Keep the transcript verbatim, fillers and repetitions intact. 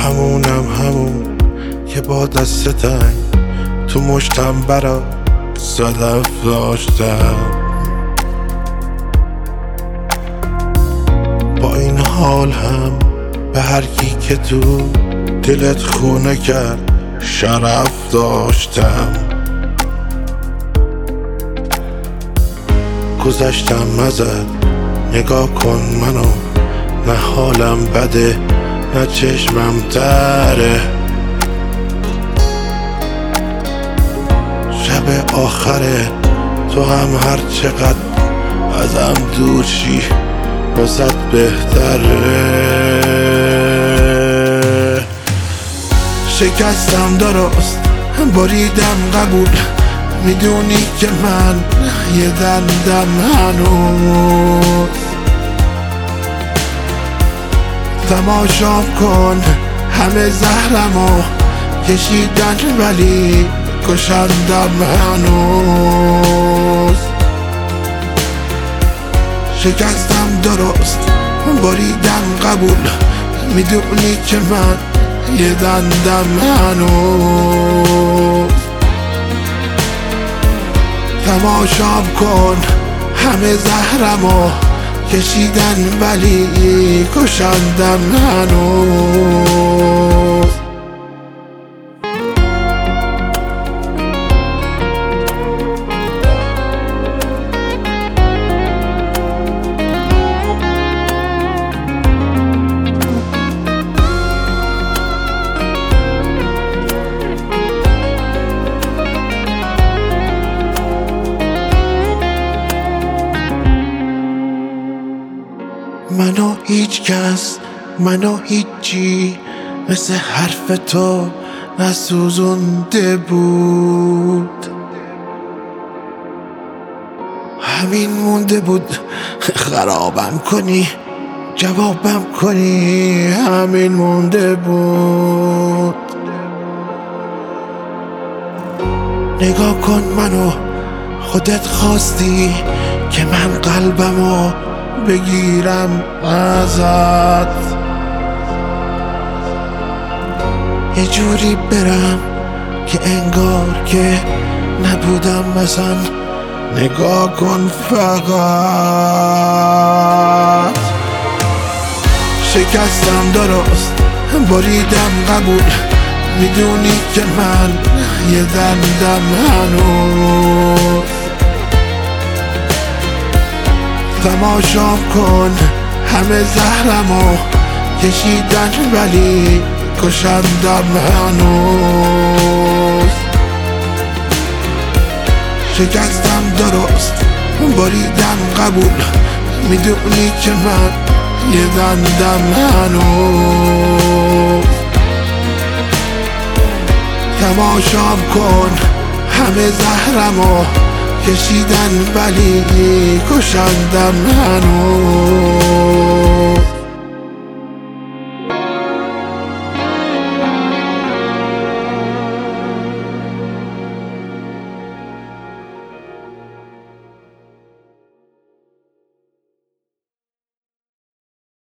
همونم همون که با دست تنگ تو مشتم برا صدف داشتم. با این حال هم به هر کی که تو دلت خونه کرد شرف داشتم. گذشتم ازت نگاه کن منو، نه حالم بده نه چشمم تره. شب آخره تو هم هر چقدر ازم دور شی واسه بهتره. شکستم درست بریدم قبول، میدونی که من یه دندم هنوز. تماشام کن همه زهرمو کشیدن ولی کشندم هنوز. شکستم درست بریدم قبول، میدونی که من یه دندم هنوز. تماشام کن همه زهرمو کشیدن ولی کشندم هنوز. منو هیچ کس منو هیچی مثل حرف تو نسوزونده بود. همین مونده بود خرابم کنی جوابم کنی، همین مونده بود. نگاه کن منو، خودت خواستی که من قلبمو بگیرم ازت، یه جوری برم که انگار که نبودم مثلا. نگاه کن فقط. شکستم درست بریدم قبول، میدونی که من یه دندم هنوز. تماشام کن همه زهرمو کشیدن ولی کشندم هنوز. شکستم درست بریدم قبول، میدونی که من یه دندم هنوز. تماشام کن همه زهرمو کشیدن ولی کشندم هنوز.